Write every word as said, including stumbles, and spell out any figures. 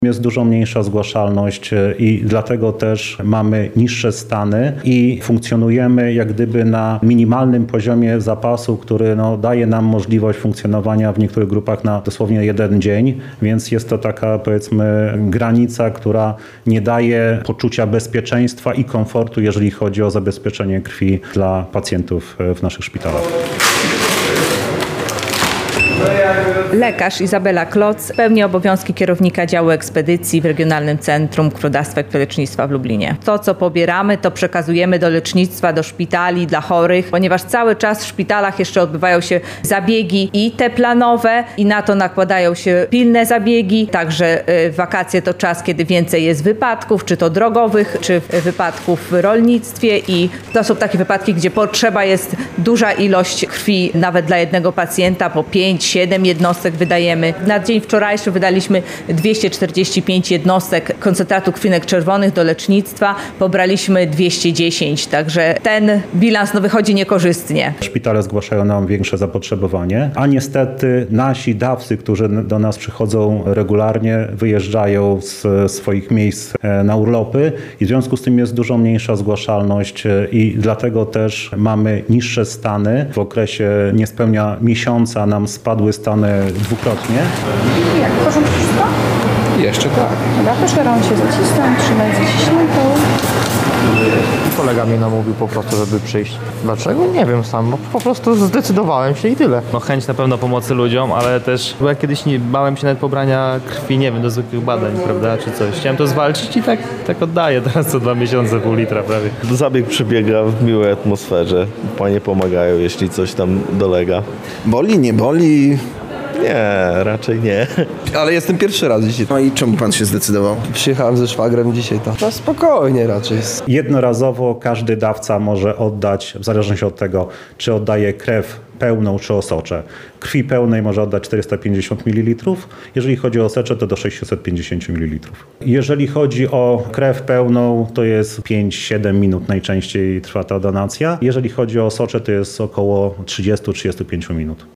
Jest dużo mniejsza zgłaszalność i dlatego też mamy niższe stany i funkcjonujemy jak gdyby na minimalnym poziomie zapasu, który no, daje nam możliwość funkcjonowania w niektórych grupach na dosłownie jeden dzień, więc jest to taka, powiedzmy, granica, która nie daje poczucia bezpieczeństwa i komfortu, jeżeli chodzi o zabezpieczenie krwi dla pacjentów w naszych szpitalach. Lekarz Izabela Kloc pełni obowiązki kierownika działu ekspedycji w Regionalnym Centrum Krwiodawstwa i Krwiolecznictwa w Lublinie. To, co pobieramy, to przekazujemy do lecznictwa, do szpitali, dla chorych, ponieważ cały czas w szpitalach jeszcze odbywają się zabiegi i te planowe, i na to nakładają się pilne zabiegi. Także wakacje to czas, kiedy więcej jest wypadków, czy to drogowych, czy wypadków w rolnictwie, i to są takie wypadki, gdzie potrzeba jest duża ilość krwi, nawet dla jednego pacjenta, po pięć siedem jednostek wydajemy. Na dzień wczorajszy wydaliśmy dwieście czterdzieści pięć jednostek koncentratu krwinek czerwonych do lecznictwa. Pobraliśmy dwieście dziesięć, także ten bilans no, wychodzi niekorzystnie. Szpitale zgłaszają nam większe zapotrzebowanie, a niestety nasi dawcy, którzy do nas przychodzą regularnie, wyjeżdżają z swoich miejsc na urlopy i w związku z tym jest dużo mniejsza zgłaszalność i dlatego też mamy niższe stany. W okresie niespełna miesiąca nam spadły stany dwukrotnie. Jak? W porządku wszystko? Jeszcze tak. Dobra, postaram się zacisnąć, trzymać zaciśniętą. Kolega mnie namówił po prostu, żeby przyjść. Dlaczego? Nie wiem sam. No, po prostu zdecydowałem się i tyle. No chęć na pewno pomocy ludziom, ale też, bo ja kiedyś nie bałem się nawet pobrania krwi, nie wiem, do zwykłych badań, prawda, czy coś. Chciałem to zwalczyć i tak, tak oddaję teraz co dwa miesiące, pół litra prawie. Zabieg przebiega w miłej atmosferze. Panie pomagają, jeśli coś tam dolega. Boli, nie boli? Nie, raczej nie. Ale jestem pierwszy raz dzisiaj. No i czemu pan się zdecydował? Przyjechałem ze szwagrem dzisiaj, to no spokojnie raczej. Jednorazowo każdy dawca może oddać, w zależności od tego, czy oddaje krew pełną czy osocze. Krwi pełnej może oddać czterysta pięćdziesiąt mililitrów, jeżeli chodzi o osocze, to do sześćset pięćdziesiąt mililitrów. Jeżeli chodzi o krew pełną, to jest pięć siedem minut najczęściej trwa ta donacja. Jeżeli chodzi o osocze, to jest około trzydzieści do trzydziestu pięciu minut.